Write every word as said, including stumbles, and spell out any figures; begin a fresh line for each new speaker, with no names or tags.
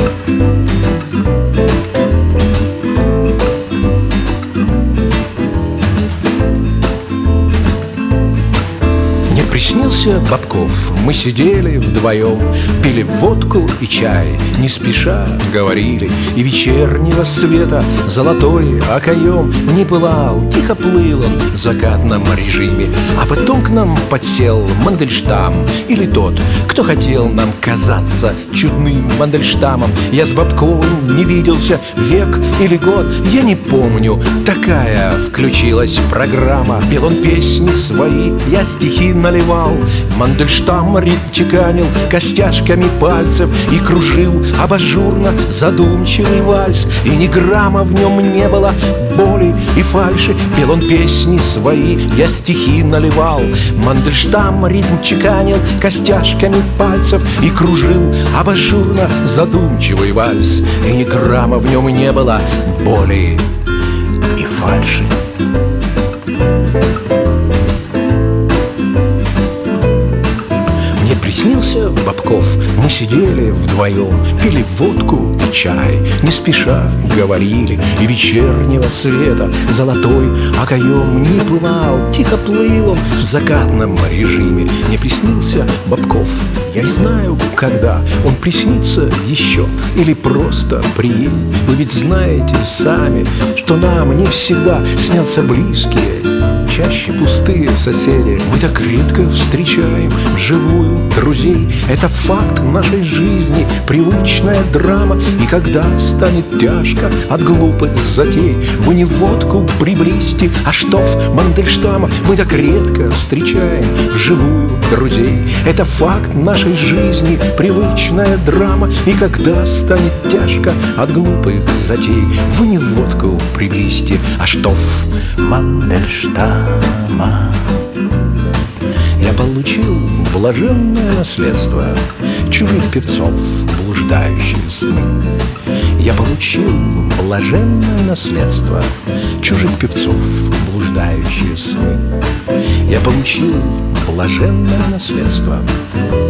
Приснился Бобков, мы сидели вдвоем, пили водку и чай, не спеша говорили. И вечернего света золотой окоем не пылал, тихо плыл он в закатном режиме. А потом к нам подсел Мандельштам, или тот, кто хотел нам казаться чудным Мандельштамом. Я с Бобковым не виделся век или год, я не помню, такая включилась программа. Пел он песни свои, я стихи наливал, Мандельштам ритм чеканил костяшками пальцев и кружил абажурно задумчивый вальс. И ни грамма в нем не было боли и фальши. Пел он песни свои, я стихи наливал, Мандельштам ритм чеканил костяшками пальцев и кружил абажурно задумчивый вальс. И ни грамма в нем не было боли и фальши. Приснился Бобков, мы сидели вдвоем, пили водку и чай, не спеша говорили. И вечернего света золотой окоем не пылал, тихо плыл он в закатном режиме. Мне приснился Бобков, я не знаю, когда он приснится еще или просто приедет. Вы ведь знаете сами, что нам не всегда снятся близкие, чаще пустые соседи. Мы так редко встречаем вживую друзей. Это факт нашей жизни, привычная драма. И когда станет тяжко от глупых затей, вы не водку приблизьте, а штоф Мандельштама. Мы так редко встречаем вживую друзей. Это факт нашей жизни, привычная драма. И когда станет тяжко от глупых затей, вы не водку приблизьте, а штоф Мандельштама. Я получил блаженное наследство чужих певцов, блуждающие сны. Я получил блаженное наследство чужих певцов, блуждающие сны. Я получил блаженное наследство